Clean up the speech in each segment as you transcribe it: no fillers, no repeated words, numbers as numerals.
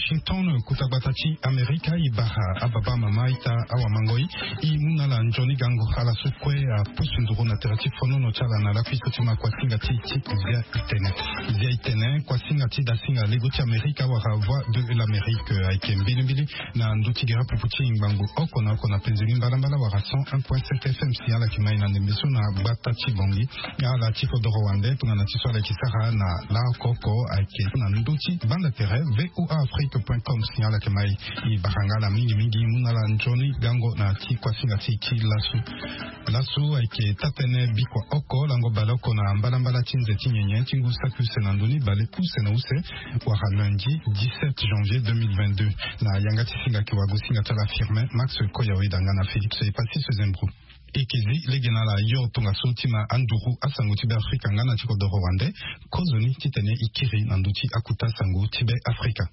Washington kutabatachi Amerika ibaha ababa mama ita awamangoi imunala njoni gango ala sukwe pusunduru na teratifono no chala na lafiso tima kwa singa titi zia itene kwa singa tida singa legoti Amerika wara voix de l'Amérique aike mbili na nduti gira pupuchi imbangu oko na penzeli mbalambala wara 101.7 FM siala kimai na nembeso na batachi bongi ala tifo do Rwanda tungana tiswa la kisara na la koko aike na nduti banda tere voaafrique.com siala kimai ibarangala mingi munala njoni gango na ti kwa singa tiki lasu aike tatene bikwa oko lango baloko na mbalambala tinze tinyenye tingu sakuse na nduni bale kuse na use wara lundi 17 janvier 2022 na yangati singa kiwago singa tala firme Max Koyawe dangana Philippe Seipasi Sezembru Ekizi legenala yo tunga sotima anduru asangu tibe Afrika ngana tiko do Rwanda kozoni titene ikiri nanduti akuta sangu tibe Afrika.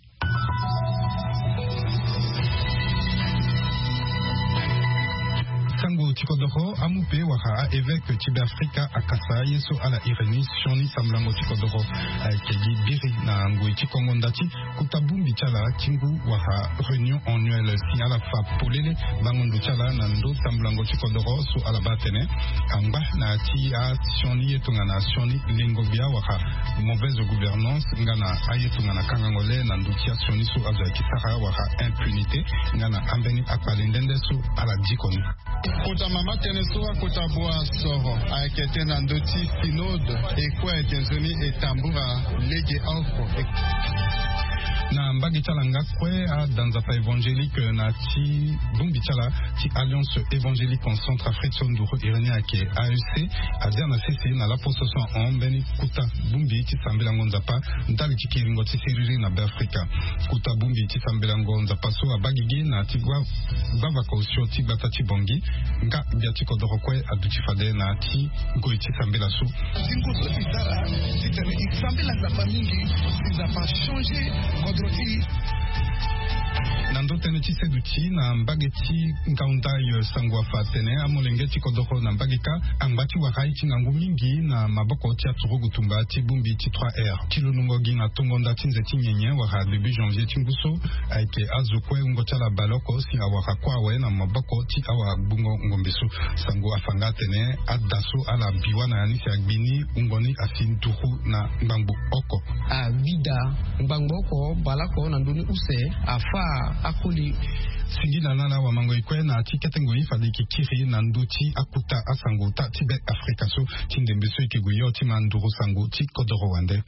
Sango Tikodoro amupe wara évêque Tibé Afrika akasa yeso ala Irenis shoni samlango Tikodoro kegi biri na ngoi Tikongo ndati kutabumbi chala tingu wara réunion annuelle si ala fa polele bangondo chala na ndo samlango Tikodoro so ala batene amba na ti a shoni yetunga na shoni lingobia wara mauvaise gouvernance ngana ayetunga na kangangole na ndo tia shoni so aza kitara wara impunité ngana ambeni akpalendende so ala dikoni. Kota mama tenesoa kota boa soro aikete na ndoti synode ekwa etenzoni etambura lege alko na mbagi chala ngakwe a danzapa évangélique na ti bumbi chala ti alliance évangélique en Centrafrique sonduro irene ake AEC adia na CC na la possession en beni kuta bumbi ti sambela ngonzapa ndali ti kiringo ti siriri na Afrika kuta bumbi ti sambela ngonzapa so abagigi na ti bava kausio ti bata ti bongi nga bia ti kodoro kwe aduti fade na ti ngoi ti sambela so zinguzo bizara ti sambela zapa mingi zapa changer nando tene ti seduti na mbageti ngaundai sangwa fatene amolenge ti kodoro na mbagika ambati wakai ti ngangu mingi na maboko ti aturugu tumba ti bumbi ti 3R ti lunungogi na tongonda ti nzeti nyenye wara début janvier ti nguso aike azukwe ungo chala baloko si awara kwawe na maboko ti awa bungo ngombesu sango afanga tene adaso ala biwa na anisi agbini ungoni afinturu na mbangbu oko vida mbangbu oko balako na nduni use afa akuli singina nana wa mango ikwe na tiketengo ifadiki kiri na nduti akuta asango ta tibe Afrika so tindembeso ikiguyo ti manduru sango ti kodoro wande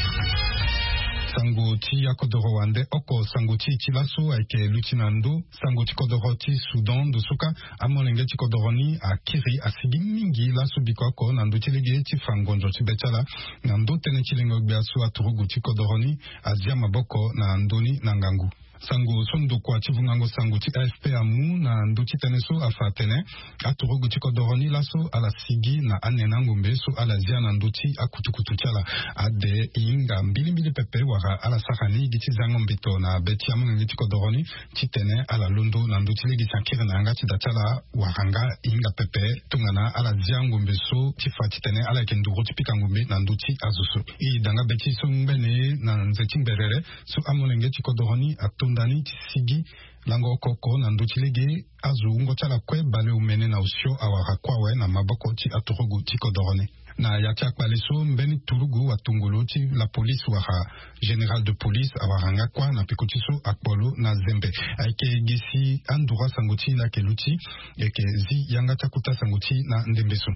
sango ti akodoro wande oko sango ti chilaso aike lutinando sango ti kodoro ti Sudan do suka amolenge ti kodoro ni akiri asigi mingi laso bikoko na nduti lege ti fangonjo ti betala na ndo tene chilengo biaso aturugu ti kodoro ni azia maboko na ndoni na ngangu sango sondo kwa chivungango sango ti AFP amu na nduti teneso afatene aturugu ti kodoroni laso ala sigi na anena ngombe so ala zia na nduti akutukutu chala ade inga mbili pepe wara ala sakani giti zango mbito na beti amu ti kodoroni ti tene ala londo na nduti legi sankire na anga ti dachala waranga inga pepe tungana ala zia ngombe so ti fati tene ala kenduro ti pika ngombe na nduti azusu i danga beti so mbene na nzeti mberere so amolenge ti kodoroni dani ti sigi lango koko na nduti lege azu ungo chala kwe bale umene na usio awara kwawe na maboko ti aturugu ti kodorone na yati akpaleso mbeni turugu watungolo ti la police wara général de police awaranga kwa na pikotiso akpolo na zembe aike gisi andura sanguti la keluti eke zi yanga takuta sanguti na ndembeso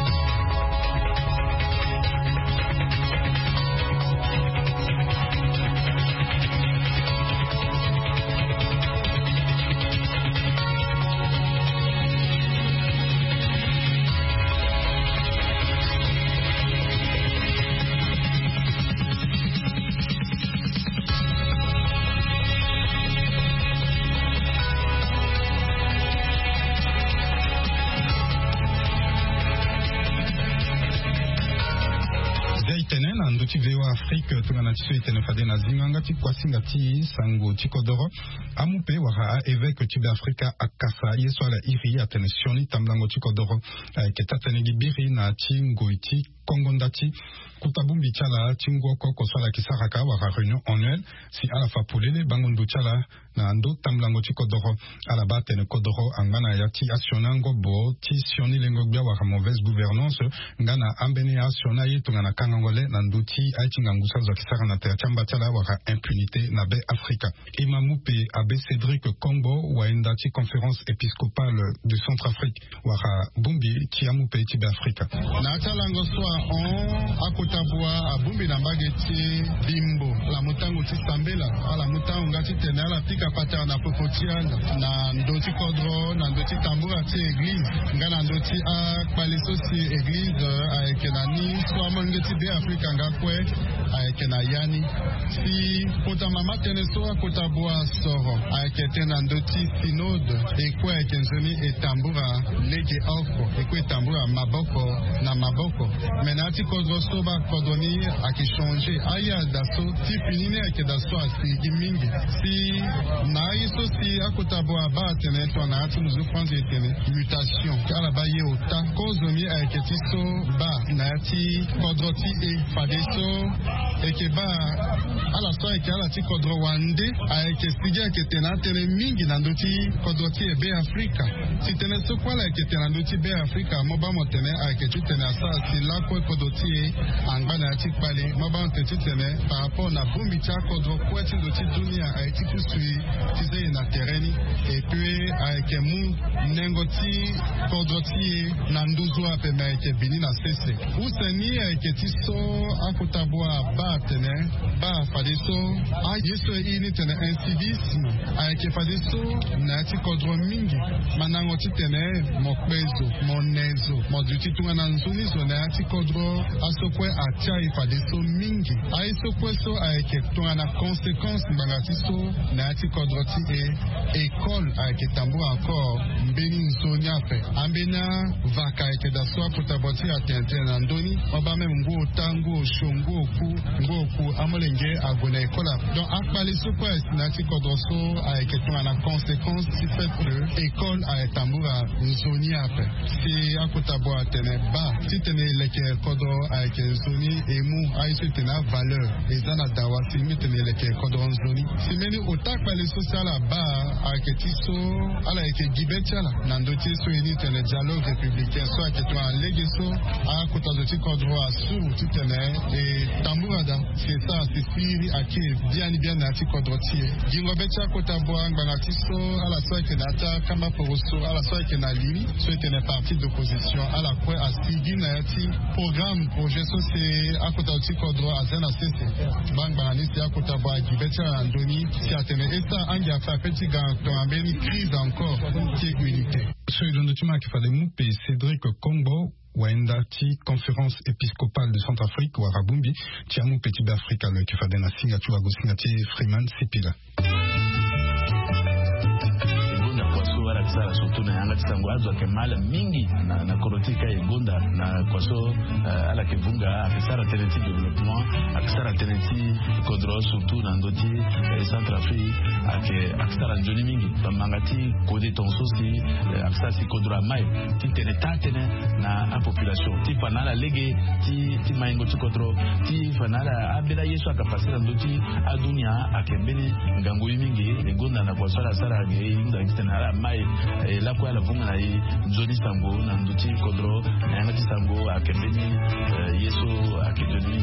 nduti VOA Afrique tungana tiso itene fade na zinganga ti kwa singa ti sango ti kodoro amupe wara évêque Tibé Afrika akasa yeso ala iri atene sioni tamblango ti kodoro ke tatanegi biri na ti ngoi ti Congo ndati kutabumbi chala tingwa koko swala kisaraka wa réunion annuelle si ala fa pulele bangundu chala na ndo tamlango ti kodoro ala bate ne kodoro angana ya ti asionango bo ti sioni lengo bia wa mauvaise gouvernance ngana ambene asiona yetu ngana kangangole na nduti aitinga ngusa za kisara na te chamba chala wa impunité na be Afrika imamupe abe Cédric Kombo wa indati conférence épiscopale de Centrafrique wa bumbi ti amupe ti be Afrika na talango soa on akotabwa abumbi na mbageti bimbo la mutango ti sambela ala mutango ngati tene ala pika pata na popotiana na ndoti kodro na ndoti tambura ti église ngana ndoti a paliso si église aekenani soa mongeti be Afrika ngakwe aekena yani si potama matene soa kotabwa soro aeketena ndoti synode ekwe aekenzoni etambura lege oko ekwe etambura maboko na maboko menati kodro soba kodoni akichange aya daso ti finine ake daso asigi mingi si na iso si akotabwa ba tene to na ati muzu France etene mutation kala ba ye ota kozomi aketi so ba na ati kodro ti e fadeso eke ba ala so eke ala ti kodro wande ake sigi ake tena tene mingi na ndoti kodro ti e be Afrika si tene so kwala ake tena ndoti be Afrika moba motene ake tu tene asa si la kwe kodro ti e angba na ati pale moba motene tene par rapport na bumbi cha kodro kwe ti ndoti dunia ake tu sui ti ze na tereni et puis ake mu nengo ti kodro ti e na nduzu ape me ake bini na sese useni ake ti so akotabwa ba tene ba fadeso a yeso e ini tene incivisme ake fadeso na ti kodro mingi manango ti tene mokbezo monezo moduti tunga na nzuni zo na ti kodro asokwe atia ifadeso mingi aisokwe so ake tunga na conséquence mbangati so na ti kodro ti e école ake tambu encore mbeni nzoni ape ambena vaka ake da so akotaboti atente na ndoni oba meme ngo tango shongo ku amolenge agona école donc akpali so kwa na ti kodro so ake tunga na conséquence ti fait que école ake tambu nzoni ape si akotabo atene ba ti tene leke kodro ake nzoni emu aise tena valeur ezana dawa si mi tene leke kodro nzoni si meni otakpali so sala ba ake ti so ala eke gibetiala na ndoti so ini tene dialogue républicain so ake to alege so akotazo ti kodro asuru ti tene e tamburada c'est ça c'est siri ake bien na ti kodro ti gingo betia kotabo ngbanga ti so ala so ake na ta kamba poroso ala so ake na lini so tene parti d'opposition ala kwe asigi na ti projet so c'est akotazo ti kodro azena sese bangba ni si akotabo gibetia na ndoni si atene esa angi afa petit ganto ambeni crise encore qui unité so ilondo tuma ki fale mupe Cédric Kombo waenda ti conférence épiscopale de Centrafrique wa rabumbi ti amu petit be Afrika le ki fade na singa tu agosinga ti Freeman Sipila sara surtout na yanga tsanguazo ke mala mingi na korotika egonda na kwaso ala ke vunga akisara teneti développement akisara teneti kodro surtout na ndoti Centrafrique akisara njoni mingi mangati kodi tonso si akisara si kodro mai ti tene na a population ti fanala lege ti maingo ti kodro ti fanala abela yesu akapasira ndoti adunia akembeni ngangu mingi egonda na kwaso la sara ge inga external mai la kwa la vunga na nzoni sango na nduti kodro na yanga sango akembeni yesu akejoni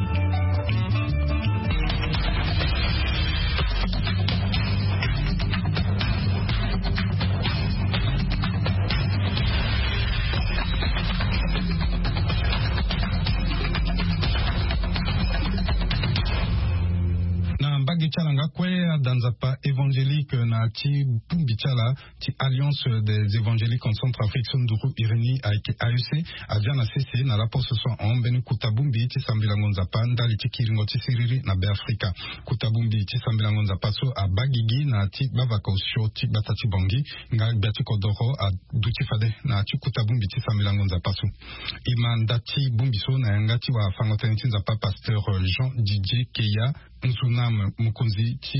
Chalanga kwe danzapa évangélique na ti pumbi chala ti alliance des évangéliques en Centrafrique Sonduru Irini avec AUC Adjana CC na la poste so en beni kutabumbi ti sambila ngonzapa ndali ti kiringo ti siriri na be Afrika kutabumbi ti sambila ngonzapa so a bagigi na ti bavaka osho ti batati bongi nga biati kodoro a duti fade na ti kutabumbi ti sambila ngonzapa so imandati bumbi so na ngati wa fangoteni ti nzapa pasteur Jean Didier Keya Nzunam Mukunzi ti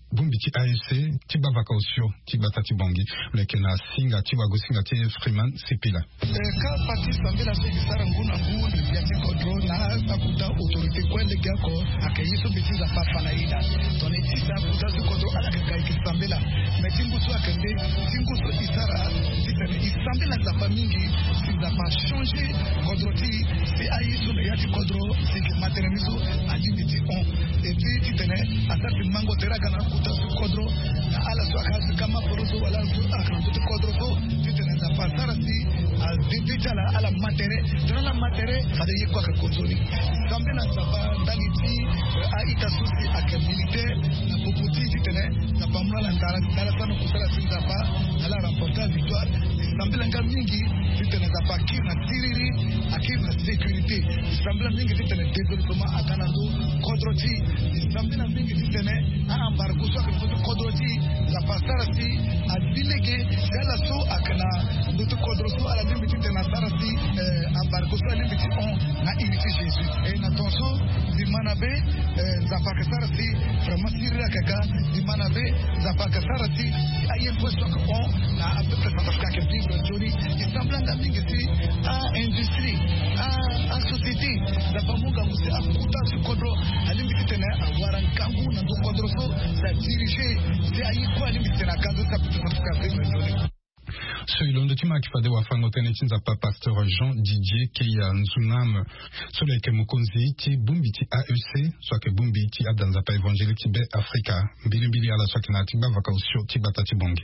bumbiti AFC tiba vakausio tiba tati bongi lekena singa tiba gosinga tie Freeman Sipila ka parti Sambela so kisara nguna nguni ya tikodro na akuta autorité kwende gako akayiso bitiza papa na ida tone tisa kuta zikodro ala kai Sambela metingu tu akende tingu so isara Sambela za pamingi za pa changer kodro ti si ayiso ya tikodro si materializo ajibiti on et puis titene asati mango teraka na kuta zikodro na ala so akazi kama poroso wala so akazi kodro so titene za pasara si dibita ala matere tuna la matere fade yiko ka konsoli Sambela za pa daliti aita susi akabilite na poputi titene na pamla la ndara sana kusala sinza pa ala remporter victoire Sambela mingi titene za pa kina tiriri akina sécurité Sambela mingi titene développement akanando kodroti Sambela mingi titene embargo so ka kodroti la pasara si adilege dala so akana ndoto kodroso ala mingi titene sara si embargo so ala mingi on na unité Jésus et na tonso di manabe za pa kasara si vraiment sirra kaka di manabe za pa kasara si ayen posto ko on na apepe sa pa ka vivre joli Sambela mingi si a industrie a société za pa munga musi akuta si kodro ali mingi titene awara kangu na ndo kodroso sa diriger c'est ayi ko ali mingi titene kanzo sa ka vivre joli Selon le tima qui fade wafango tene chinza pa pasteur Jean Didier Keya Nzunam sole ke mukonzi ti bumbiti AEC soit que bumbiti adanza pa évangélique tibe Africa mbili ala soit na tiba vakausio tiba tati bongi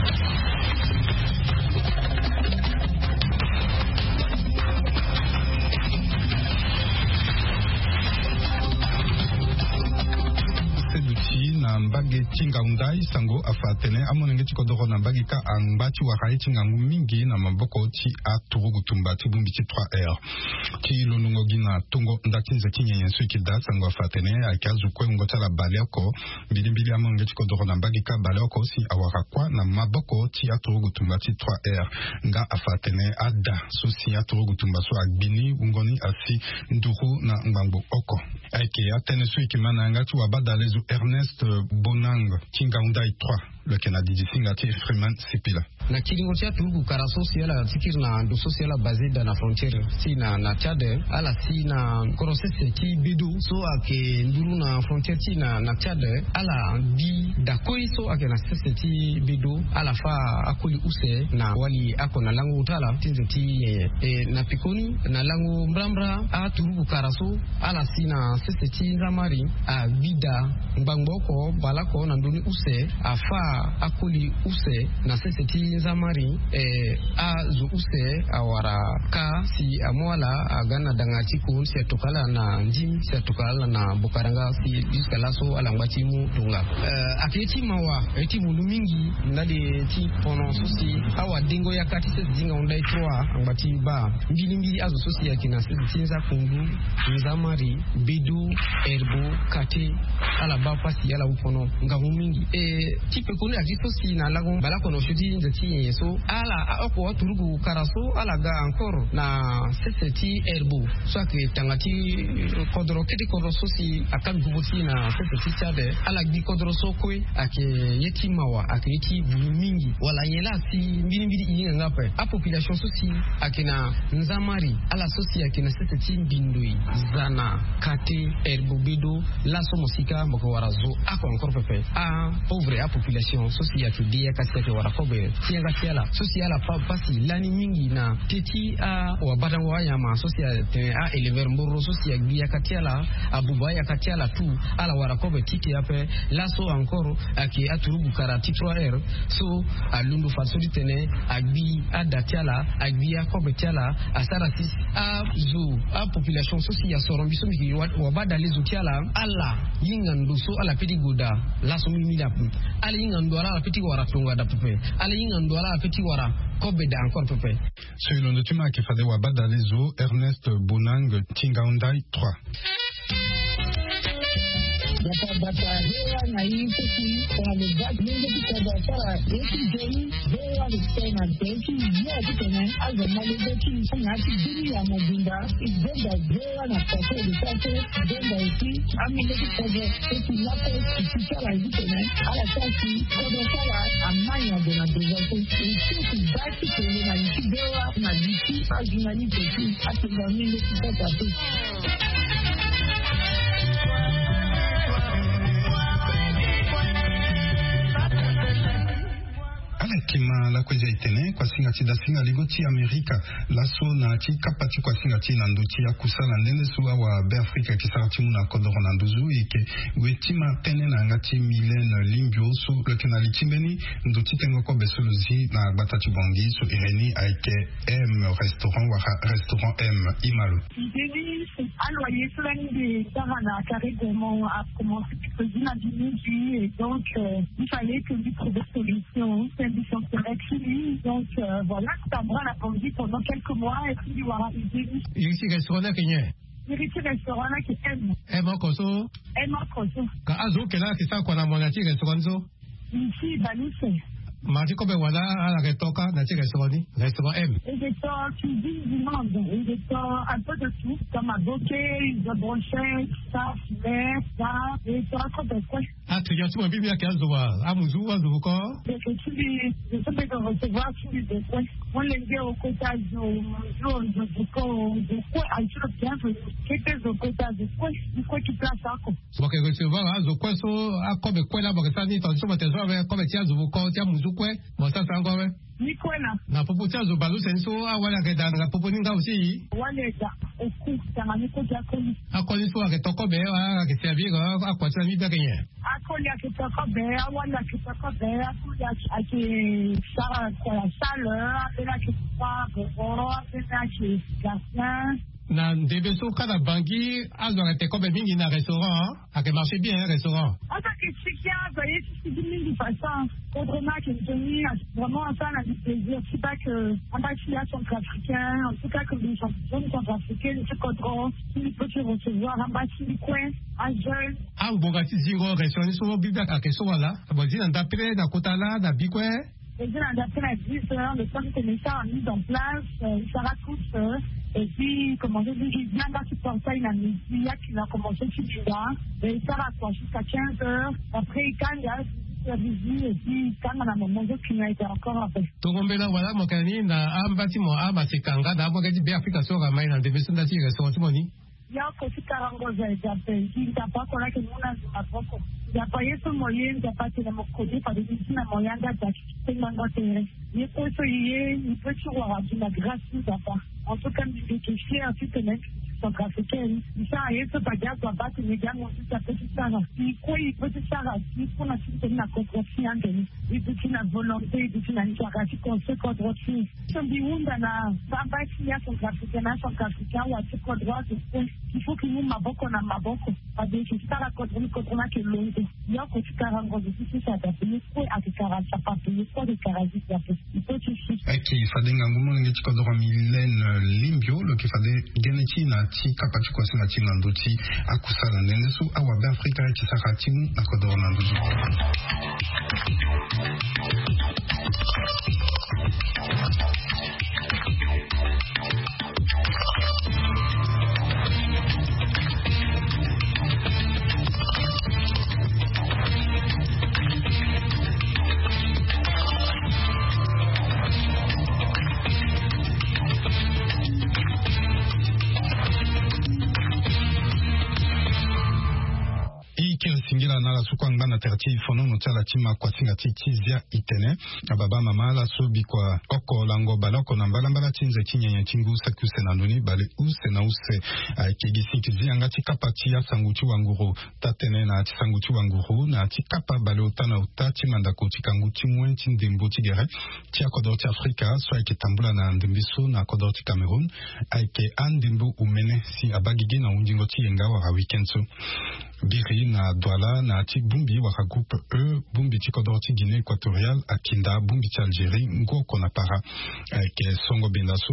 na mbage tinga undai sango afatene amonenge tikodoro na mbage ka angbachi wakai tingangu mingi na maboko ti aturugu tumbati bumbiti 3R ti lonungo gina tungo ndatinze kinye yensu ikida sango afatene akazu kwe ngota la baleko mbili amonenge tikodoro na mbage ka baleko si awarakwa na maboko ti aturugu tumbati 3R nga afatene ada so si aturugu tumbaso agbini ungoni asi nduru na ngbango oko ake atene su ikimana ngati wabada lezu Ernest Bonang Kingaundai 3 le Canada disinga ti Freeman Sipila na kilingo cha tugu kara sociala tikir na do sociala basé dans la frontière si na Tchad ala si na process ti bidu so ake nduru na frontière ti na Tchad ala di da koiso ake na process ti bidu ala fa akuli use na wali akona langu utala tinze ti na pikoni na langu mbrambra a tugu karaso ala si na process ti nzamari a bida ngbangoko balako na nduni use afa akuli use na seseti zamari a zu use awara ka si amwala agana dangati kun si tukala na njim si tukala na bukaranga si jusqu'à laso alangbachi mu tunga aketi mawa eti mulu mingi ndade ti pono sosi awa dingo ya kati se dinga undai 3 angbachi ba mbili azu sosi yakina seseti za kundu zamari bidu erbo kate ala ba pasi ala upono ngamu mingi tipe kuni akito si na lago balako no shudi nzati yeso ala akwa turugu karaso ala ga encore na seseti erbo so que tangati kodro kiti kodro sosi akan gubuti na seseti chade ala gi kodro so koi ake yeti mawa ake yeti mingi wala yela si mbili inga ngape a population sosi akina nzamari ala sosi akina seseti mbindui zana kate erbo bedo la somosika moko warazo ako encore pepe a pauvre a population sosi atudia kasete warakobe tianga tiala sosi ala pasi lani mingi na teti a wabata wayama sosi a elever mboro sosi agbia katiala abuba ya katiala tu ala warakobe titi ape laso encore aki aturugu kara T3R so alundu fasodi tene agbi adatiala agbi akobe tiala asara sis a zo a population sosi ya sorombiso miki wabada lezo tiala ala yingando so ala peti goda laso mimila ala yingando ala peti waratunga da pepe ala yingando ala peti wara kobe da encore pepe selon le tuma qui fallait wabada lezo Ernest Bonang Tingaundai 3 Papa batahewa na hii kiki kwa mbaji ndio kwa sara eti jeni hewa ni tena eti yeye tena azamali beki na kidini ya mabinda igenda hewa na kwa sasa igenda eti amile kwa eti lapo kichara hivi tena ala kasi kwa sara amanya de na dezato eti baki tena na kidewa na diki ajinani peki atingamile kwa tatu. Kima la kwezi itene kwa singati da singa ligoti Amerika laso na chi kapati kwa singati na ndochi ya kusala ndende suwa wa Afrika kisarati muna kodoro na nduzu ike wetima tene na ngati Milen Limbio so lekena lichimbeni ndochi tengo kwa besuluzi na batati bongi so ireni aike M restaurant M Imalo. Alors, il y a plein de Sarana Carré Gourmand a commencé à cuisiner à midi et donc il fallait que lui trouve des solutions. C'est une mission correcte. Donc voilà, ça m'a répondu pendant quelques mois et puis voilà, il ici restaurant Kenya. Ici restaurant là qui aime. M Koso. M Koso. Ka azo kela kisa kwa na monati restaurant zo. Ici Balise. Mardi kobe wala ala retoka na ti restaurant M. Et des temps cuisine du monde, et des temps un peu de tout, comme à bouquet, de brochette, ça, filet, ça, et ça, comme de quoi. Ah, tu y as tout un bibia qui a zoa, amuzu, azuko. Et que tu les, je sais pas de recevoir tous les deux points. On les dit au côté de quoi, à tout le bien, qui était au côté de quoi qui place ça, quoi. Donc, recevoir, azuko, so, a comme quoi là, parce que ça, ni ton sur ma tête, comme tu as azuko, tu as muzu, quoi, bon, ça, c'est encore, Nicola. Na popo tia zo balu senso awala ke danga popo ninga aussi. Wale da oku tanga niko jakoni. Akoli so ke toko be a ke servir a kwa tsa mi da kenye. Akoli ke toko be awala ke toko be akoli ake sara kwa chaleur, ela ke pa bo, ela ke gassin. Na ndebe so kada bangi azwa te ko be mingi na restaurant, a ke marché bien restaurant. Ata ke chikia voyez c'est du mingi façon. Autrement que Tony a vraiment ça a du plaisir. C'est pas que en bas il y a centrafricain, en tout cas que les gens centrafricains, c'est contrôle, il peut se recevoir en bas du coin, à jeune. Ah bongati zingo restaurant so bibia ka ke so wala. Abozi na ndapre na kotala na bikwe. Et bien, d'après la 10 heures, le temps que les gens ont mis en place, ça raconte. Et puis, comment je dis, il vient dans ce portail la midi, il a commencé sur là, et ça raconte jusqu'à 15 heures. Après, quand il y a la visite, et puis, quand on a mangé, qui n'a été encore en fait. Togombela, voilà, mon cani, na ambati mo ama sekanga, na abogati be Afrika so ga mai na de besundati restaurant moni. Ya kosi karangoza ejape, nitapa kola ke muna zimapoko. Nitapa yeso moyen, nitapa tena mokodi, pa de na moyanga daki, tena ngotere. Yepo so yeye, nipo chuwa na grâce nitapa. En tout cas, je suis fier de tenir centrafricaine. Ça a été pas dire qu'on va tenir bien mon fils à petit sarah. Si quoi il peut se sarah, si qu'on a tenir la confiance, il peut tenir la volonté, il peut tenir la charité qu'on se contre aussi. Si on dit où dans la bamba qui a centrafricaine ou à ce qu'on doit, il faut que nous maboko na maboko. Pas de que ça la contre la que l'autre. Il y a que tu carango de tout ça d'appeler quoi à caractère ça pas payer quoi de caractère. Il faut que tu qui fadenga ngumo ngeti kodoro Milen Limbio lo kifade geneti na ti kapati kwa singa ti nanduti akusala nendesu awa be Afrika ti sakati na kodoro nanduti. Singira na la sukwanga na terti fono no tala tima kwa singa tizia itene ababa mama la sobi kwa oko lango baloko na mbala tinze tinyanya tingu sakuse na ndoni bale use na use kegisi kizia ngati kapati ya sanguchi wanguru tatene na sanguchi wanguru na tikapa bale otana utati mandako tikanguchi mwen tindembo tigere tia kodoti Afrika so aike tambula na ndembiso na kodoti Cameroon aike andembo umene si abagige na undingo tiyenga wa weekend so biri na Douala na ti bumbi waka groupe bumbi ti kodorti Guinée équatoriale akinda bumbi ti Algérie ngo kona para ke songo bendaso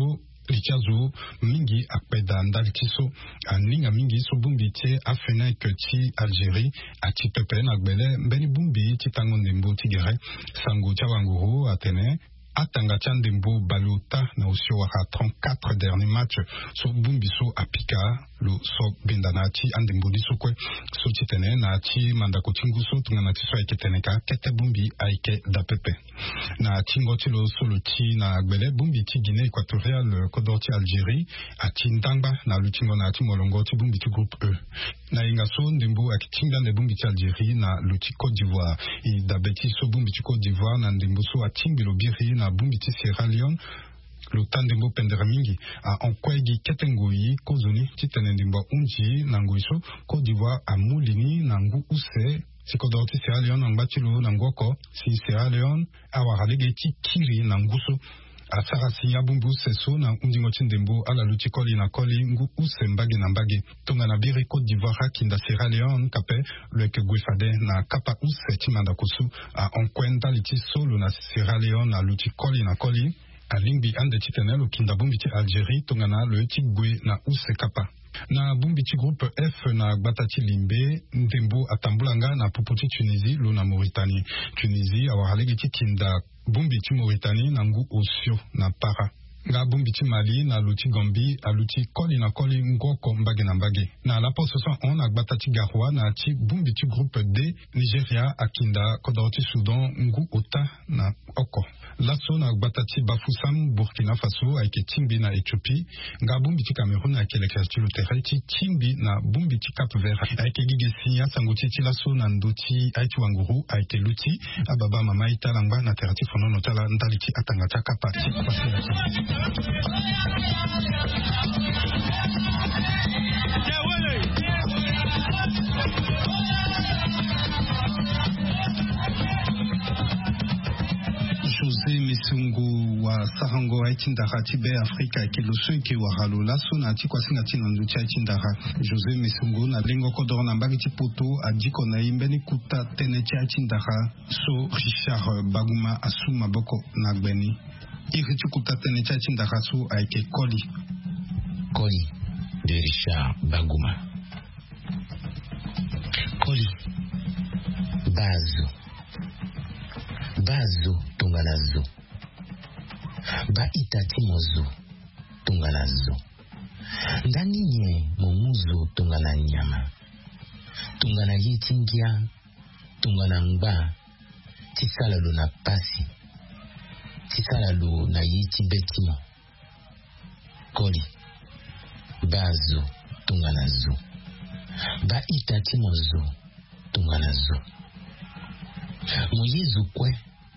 lichazo mingi akpeda ndalitiso aninga mingi so bumbi tie afena ti Algérie ati pepe na gbele mbeni bumbi ti tango ndembo tigere sango tia wanguru atene atanga Tchandembo Balota na osio waka 34 derniers matchs so bumbi so apika lo so bendanati andembo disokwe so titene na ti mandako tinguso tungana ti so aike teneka kete bumbi aike da pepe na tingo ti lo solo ti na gbele bumbi ti Guinée équatoriale kodor ti Algérie ati ndangba na lutingo na ti molongo ti bumbi ti groupe E na inga so ndembo akitinga nde bumbi ti Algérie na luti Côte d'Ivoire i da beti so bumbi ti Côte d'Ivoire na ndembo so atimbi lo biri na bumbi ti Sierra Leone lo tandembo pendere mingi a onkwegi ketengoi kozoni titene ndembo unji na ngoiso Côte d'Ivoire a mulini na ngu use sikodor ti Sierra Leone na ngbachilo na ngoko si Sierra Leone awaralege ti kiri na nguso asarasi ya bumbu seso na undingo tindembo ala luti koli na koli ngu use mbage na mbage tonga na biri Côte d'Ivoire kinda Sierra Leone kape leke gwefade na kapa use timanda kusu a onkwenda liti solo na Sierra Leone na luti koli na koli a lingbi ande titenelo kinda bumbi ti Algérie tonga na le ti gwe na use kapa na bumbi ti groupe F na gbatati limbe ndembo atambulanga na puputi Tunisie lo na Mauritanie Tunisie awaralege ti kinda bumbi ti Mauritanie na ngu osio na para nga bumbi ti Mali na luti Gambie aluti koli na koli ngoko mbage na mbage na lapo 61 na gbatati Garoua na ti bumbi ti groupe D Nigeria akinda kodor ti Soudan ngu ota na oko laso na gbatati Bafoussam Burkina Faso aike timbi na Éthiopie nga bumbi ti Cameroun aike lekere ti lutere ti timbi na bumbi ti Cap Vert aike gigesi ya sango ti laso na ndoti aiti wanguru aike luti ababa mama italangba na terati fonono tala ndali ti atanga ta kapa ti kwasi José Misungu wa Sarango Aitindara Tibe Afrika kilusu ki waralo laso na ti kwasinga ti nandu ti Aitindara José Misungu na lengo kodoro na mbagi ti poto adiko na imbeni kuta tene ti Aitindara so Richard Baguma asu maboko na gbeni iri ti kuta tene ti Aitindara so aike koli de Richard Baguma koli bazo tunganazo ba itati mozo tunganazo ndani nye mumuzo tungana nyama tungana yitingia tungana ngba tisala lo na pasi tisala lo na yiti betimo koli bazo tunganazo ba itati mozo tunganazo moyezu kwe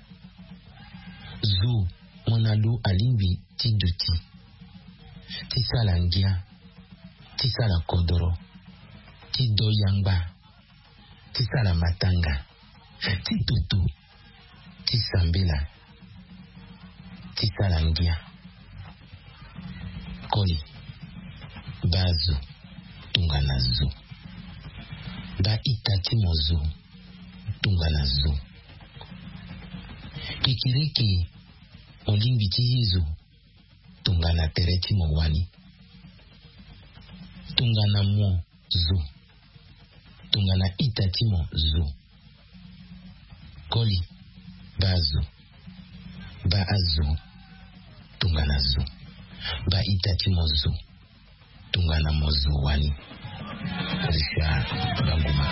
zo monalo alimbi tiduti tisala ngia tisala kodoro tidoyangba tisala matanga titutu tisambela tisala ngia koli bazo tunganazo ba itati mozo tunganazo kikiriki olimbi ti hizo tungana tereti mowani tungana mo zo tungana itati mo zo koli bazo ba azo tungana zo ba itati mo zo tungana mo zo wani Richard Baguma.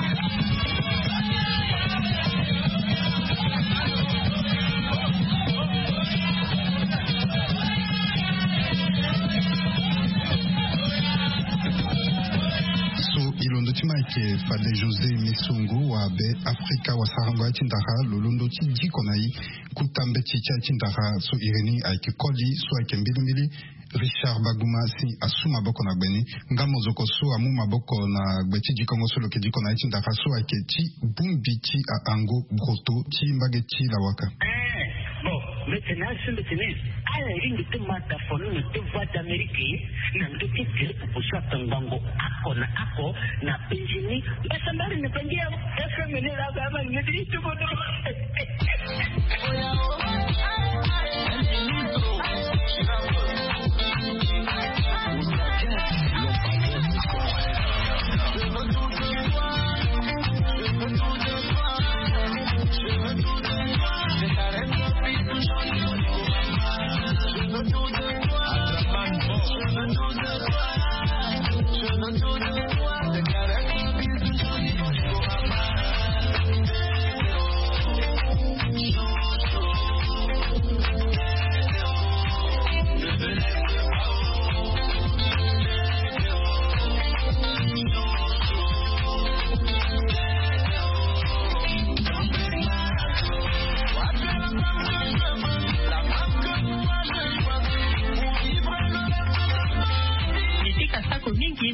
ilondo ti maike fade José Misungu wa be Afrika wa Sarango Aitindara lolondo ti diko na yi kutambe ti Aitindara so irini aike koli so aike mbilimbili Richard Baguma si asu maboko na gbeni nga mozoko so amu maboko na gbeti dikongo so loke diko na Aitindara so aike ti bumbi ti a ango broto ti mbage ti lawaka maintenant sur le tennis ala ringi te mata fonu ne te voix d'Amérique na ndoki tele kuposha tangango ako na penjini basambari ne pengia FM ne la baba ne di tu bodo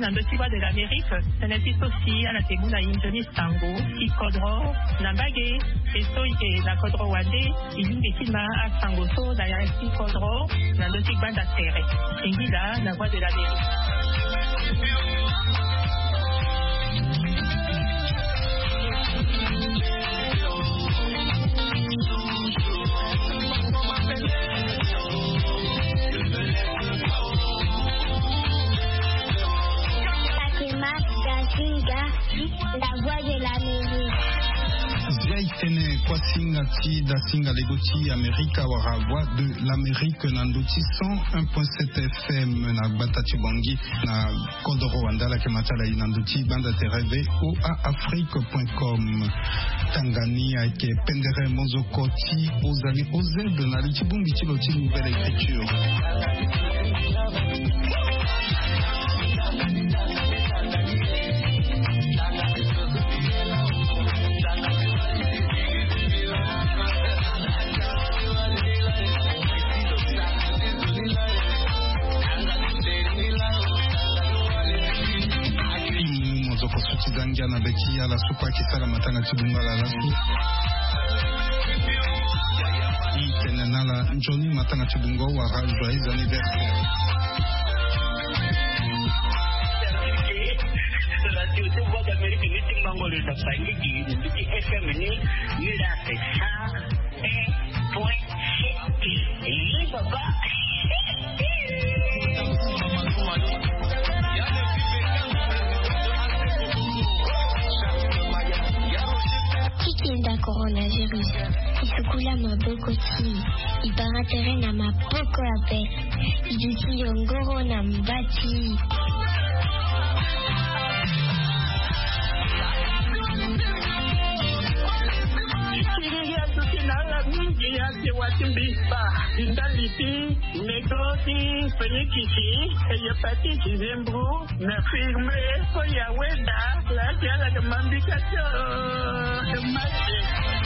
Nandotiwa de l'Amérique, Senesi Sosi, Alateguna Injoni Sango, Ikodro, Nambage, Esoike, Nakodro Wade, Ilungetima, Sangoso, Nayaki Kodro, Nandotik Banda Tere, Ingida, la voix de l'Amérique. La voix de l'Amérique. Zaitene Kwasingati da Singa Legoti Amerika Wara voix de l'Amérique Nandoti 101.7 FM na Batati Bangi na Kodoro Wandala Kematala Nandoti Banda Tereve oaafrique.com Tangania ke Pendere Mozokoti Ozali Ozeb na Lichibungi Chiloti Nouvelle Écriture. Zangiana Beki ala supa kisara matanga chibunga la lasu Itenenala Njoni matanga chibunga wara joyeux anniversaire. Radio de Voix d'Amérique ni timbango le tapangi di FM ni la pesa et baba Kikinda coronavirus isukula mabokoti ibaratere na mapoko ape iduti yongoro na mbati Yake watimbipa indalipi negoti fenyikisi eyapati kizembu na firme oyaweda la jala kamambikacho maji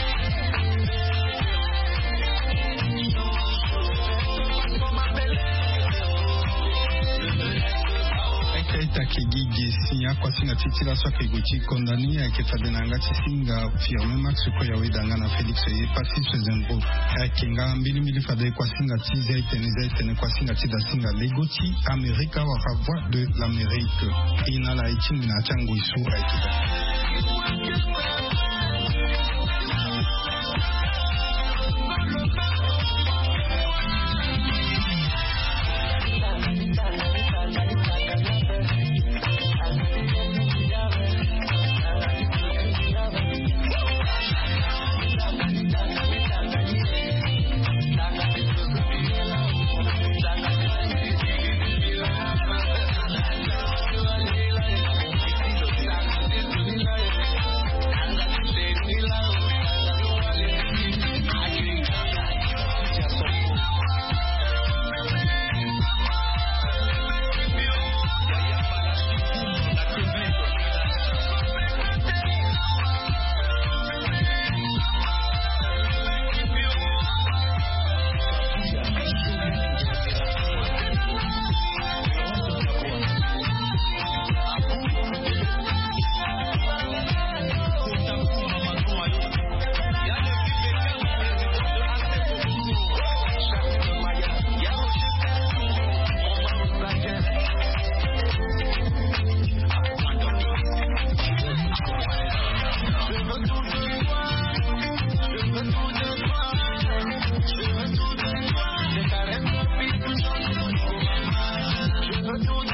Kaita Kigigi Sinya Kwasinga Titila Swake Guchi Kondani Kefadenanga Tisinga Firme Max Koyawedanga na Felix Pasi Sezembo Kinga Mbili Fade Kwasinga Tiza Itene Kwasinga Tida Singa Legoti Amerika Wara voix de l'Amérique Inala Ichimina Chango Isu Aikida.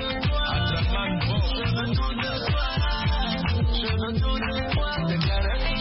Je veux tout de toi.